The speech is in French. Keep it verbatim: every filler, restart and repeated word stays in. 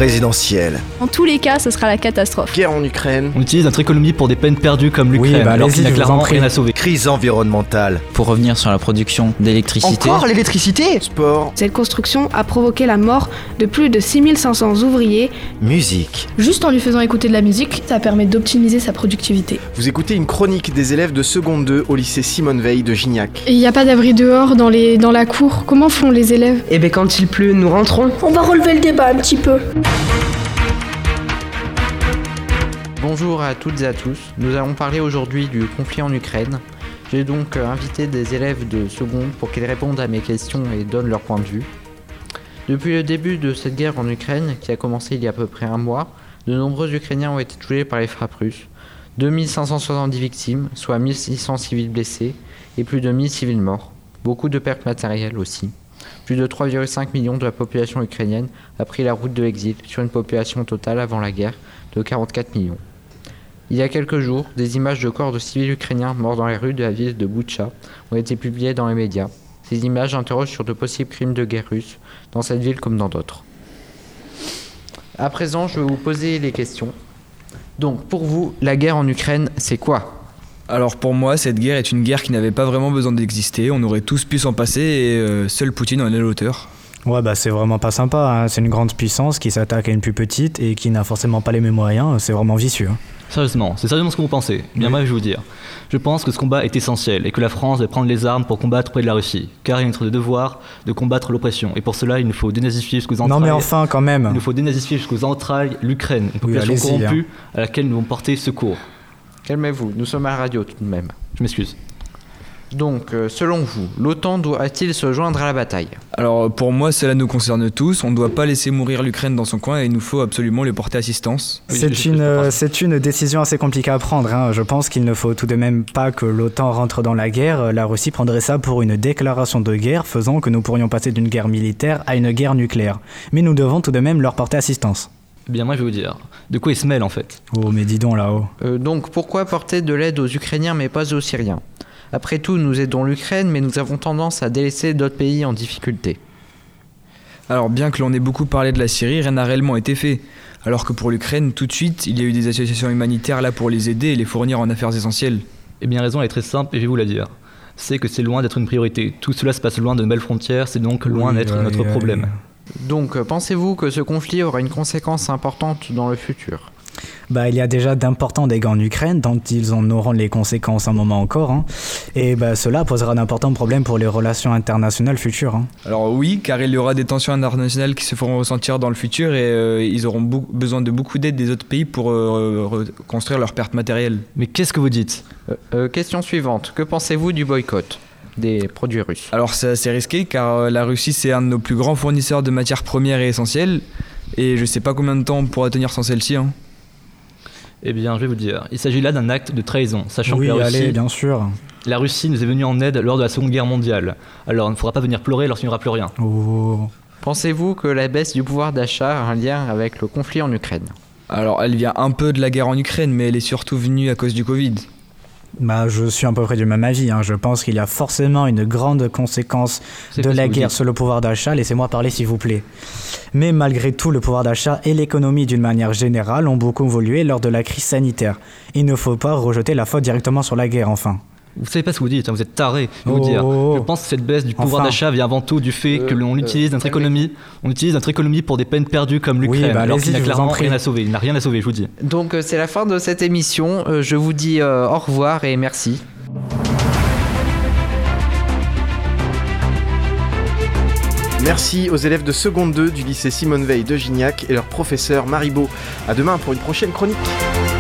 présidentielle. En tous les cas, ce sera la catastrophe. Guerre en Ukraine. On utilise notre économie pour des peines perdues comme l'Ukraine, Oui, bah, alors qu'il allez-y, n'a je vous en clairement prie. rien à sauver. Crise environnementale. Pour revenir sur la production d'électricité. Encore l'électricité ? Sport. Cette construction a provoqué la mort de plus de six mille cinq cents ouvriers. Musique. Juste en lui faisant écouter de la musique, ça permet d'optimiser sa productivité. Vous écoutez une chronique des élèves de seconde deux au lycée Simone Veil de Gignac. Et il n'y a pas d'abri dehors dans, les, dans la cour. Comment font les élèves ? Eh ben quand il pleut, nous rentrons. On va relever le débat un petit peu. Bonjour à toutes et à tous, nous allons parler aujourd'hui du conflit en Ukraine. J'ai donc invité des élèves de seconde pour qu'ils répondent à mes questions et donnent leur point de vue. Depuis le début de cette guerre en Ukraine, qui a commencé il y a à peu près un mois, de nombreux Ukrainiens ont été touchés par les frappes russes. deux mille cinq cent soixante-dix victimes, soit mille six cents civils blessés et plus de mille civils morts. Beaucoup de pertes matérielles aussi. Plus de trois virgule cinq millions de la population ukrainienne a pris la route de l'exil sur une population totale avant la guerre de quarante-quatre millions. Il y a quelques jours, des images de corps de civils ukrainiens morts dans les rues de la ville de Boutcha ont été publiées dans les médias. Ces images interrogent sur de possibles crimes de guerre russes dans cette ville comme dans d'autres. À présent, je vais vous poser les questions. Donc, pour vous, la guerre en Ukraine, c'est quoi ? Alors pour moi, cette guerre est une guerre qui n'avait pas vraiment besoin d'exister. On aurait tous pu s'en passer et euh, seul Poutine en est l'auteur. Ouais, bah c'est vraiment pas sympa, hein. C'est une grande puissance qui s'attaque à une plus petite et qui n'a forcément pas les mêmes moyens, c'est vraiment vicieux. Hein. Sérieusement, c'est sérieusement ce que vous pensez. Bien, Oui. moi je vais vous dire. Je pense que ce combat est essentiel et que la France va prendre les armes pour combattre auprès de la Russie, car il est notre devoir de combattre l'oppression. Et pour cela, il nous faut dénazifier jusqu'aux entrailles. Non mais enfin quand même. Il nous faut dénazifier jusqu'aux entrailles l'Ukraine, une Oui, population allez-y, corrompue à laquelle nous devons porter secours. Calmez-vous, nous sommes à la radio tout de même. Je m'excuse. Donc, euh, selon vous, l'OTAN doit-il se joindre à la bataille ? Alors pour moi, cela nous concerne tous. On ne doit pas laisser mourir l'Ukraine dans son coin et il nous faut absolument lui porter assistance. Oui, c'est, je- je- une, je euh, pense. c'est une décision assez compliquée à prendre. Hein. Je pense qu'il ne faut tout de même pas que l'OTAN rentre dans la guerre. La Russie prendrait ça pour une déclaration de guerre, faisant que nous pourrions passer d'une guerre militaire à une guerre nucléaire. Mais nous devons tout de même leur porter assistance. Eh bien, moi je vais vous dire. De quoi ils se mêlent en fait ? Oh mais dis donc là-haut. Euh, Donc, pourquoi porter de l'aide aux Ukrainiens mais pas aux Syriens ? Après tout, nous aidons l'Ukraine, mais nous avons tendance à délaisser d'autres pays en difficulté. Alors bien que l'on ait beaucoup parlé de la Syrie, rien n'a réellement été fait. Alors que pour l'Ukraine, tout de suite, il y a eu des associations humanitaires là pour les aider et les fournir en affaires essentielles. Eh bien, la raison elle est très simple et je vais vous la dire. C'est que c'est loin d'être une priorité. Tout cela se passe loin de nos belles frontières, c'est donc loin Oui, d'être ouais, notre ouais, problème. ouais. Donc, euh, pensez-vous que ce conflit aura une conséquence importante dans le futur ? Bah, il y a déjà d'importants dégâts en Ukraine, dont ils en auront les conséquences un moment encore. Hein. Et bah, cela posera d'importants problèmes pour les relations internationales futures. Hein. Alors oui, car il y aura des tensions internationales qui se feront ressentir dans le futur et euh, ils auront bou- besoin de beaucoup d'aide des autres pays pour euh, reconstruire leurs pertes matérielles. Mais qu'est-ce que vous dites ? Euh, euh, Question suivante. Que pensez-vous du boycott des produits russes ? Alors c'est assez risqué car euh, la Russie c'est un de nos plus grands fournisseurs de matières premières et essentielles et je sais pas combien de temps on pourra tenir sans celle-ci. Hein. Eh bien, je vais vous dire. Il s'agit là d'un acte de trahison, sachant Oui, que la Russie, allez, bien sûr. la Russie nous est venue en aide lors de la Seconde Guerre mondiale. Alors, il ne faudra pas venir pleurer lorsqu'il n'y aura plus rien. Oh. Pensez-vous que la baisse du pouvoir d'achat a un lien avec le conflit en Ukraine ? Alors elle vient un peu de la guerre en Ukraine mais elle est surtout venue à cause du Covid. Bah, je suis à peu près du même avis. Hein. Je pense qu'il y a forcément une grande conséquence C'est de pas ce la que vous guerre dites. sur le pouvoir d'achat. Laissez-moi parler, s'il vous plaît. Mais malgré tout, le pouvoir d'achat et l'économie d'une manière générale ont beaucoup évolué lors de la crise sanitaire. Il ne faut pas rejeter la faute directement sur la guerre, enfin. Vous savez pas ce que vous dites, hein, vous êtes tarés. Je vais Oh, vous dire. oh, oh. Je pense que cette baisse du pouvoir Enfin. d'achat vient avant tout du fait Euh, que l'on euh, utilise notre calmez- économie, on utilise notre économie pour des peines perdues comme Oui, l'Ukraine, bah, alors allez-y, qu'il n'a je vous en clairement prie. rien à sauver. Il n'a rien à sauver, je vous dis. Donc, euh, c'est la fin de cette émission. Euh, je vous dis euh, au revoir et merci. Merci aux élèves de seconde deux du lycée Simone Veil de Gignac et leur professeur Maribo. À demain pour une prochaine chronique.